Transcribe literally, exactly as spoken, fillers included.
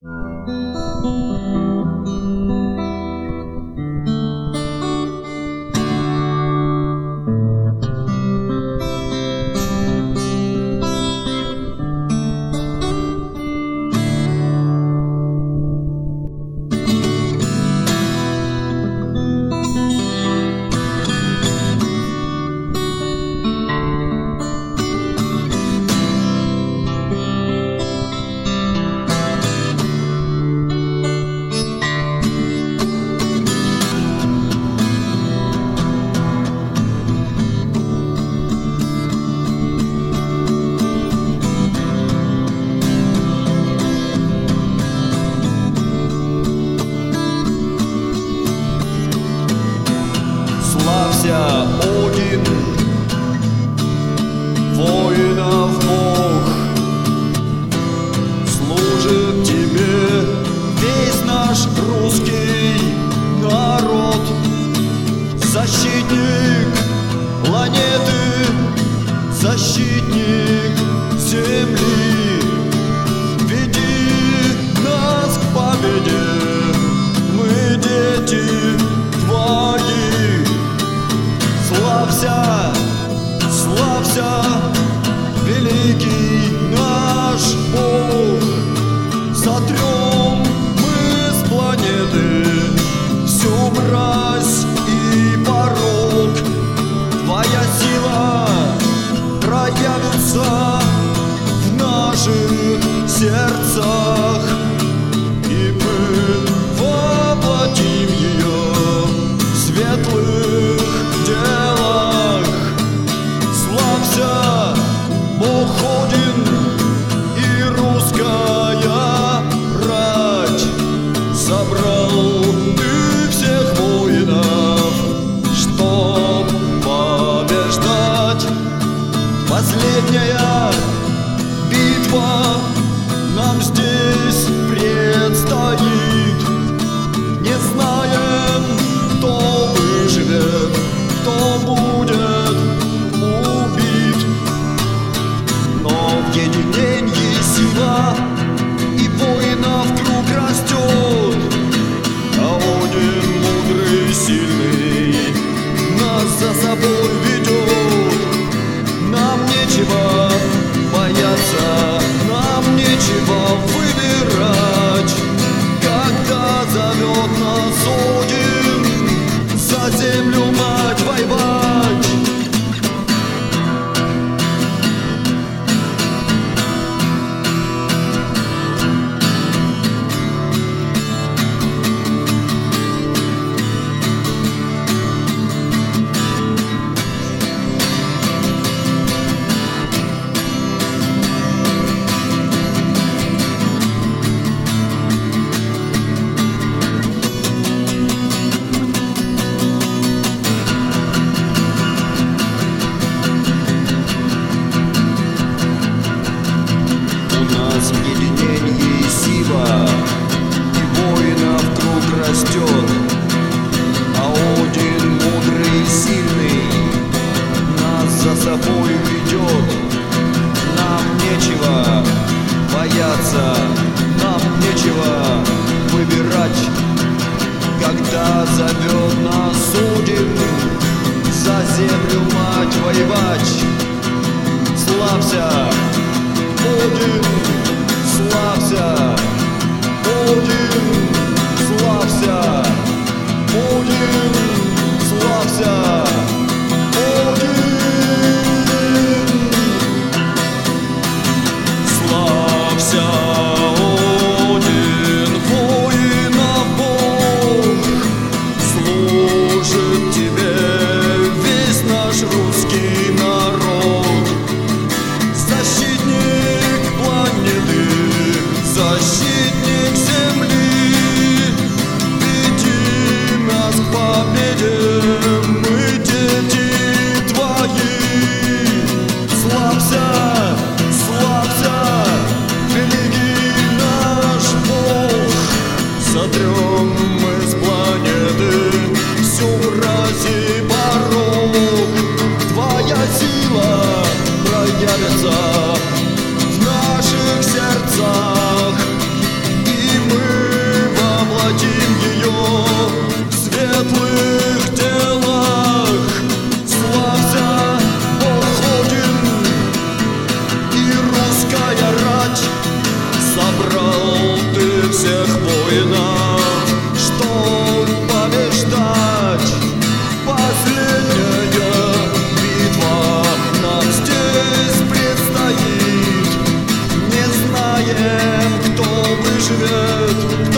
Славься, Один, воинов Бог, служит тебе весь наш русский народ, защитник планеты, защитник земли, веди нас к победе, мы дети твои. Славься, славься, великий наш Бог, сотрем мы с планеты всю мразь и порок. Твоя сила проявится в наших сердцах, и мы воплотим ее в светлых делах. Славься, Бог Один и русская рать, собрал ты всех воинов, чтоб побеждать. Последняя битва нам здесь предстоит, не знаем, кто выживет, кто будет убит, но в единении сила, и воинов круг растет, а Один мудрый, сильный нас за собой ведет. Нам нечего бояться, нам нечего выбирать, когда зовет нас Один за землю мать воевать. В единении сила, и воинов круг растет, а Один мудрый и сильный нас за собой ведет. Нам нечего бояться, нам нечего выбирать, когда зовет нас Один за землю мать воевать. Славься, Один, славься, Один, славься, Один, славься, Один. Славься, Один, воинов Бог, служит тебе весь наш русский народ, защитник планеты, защитник земли, веди нас к победе, мы дети твои. Славься, славься, великий наш Бог, сотрем мы с планеты всю мразь и порок. Твоя сила проявится в наших сердцах, всех воинов, чтоб побеждать. Последняя битва нам здесь предстоит. Не знаем, кто выживет,